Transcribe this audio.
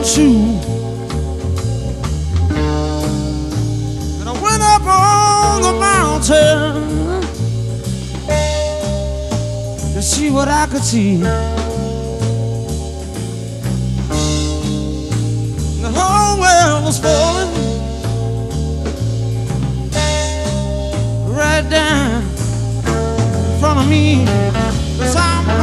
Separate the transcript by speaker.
Speaker 1: shoe. And I went up on the mountain to see what I could see. The whole world was falling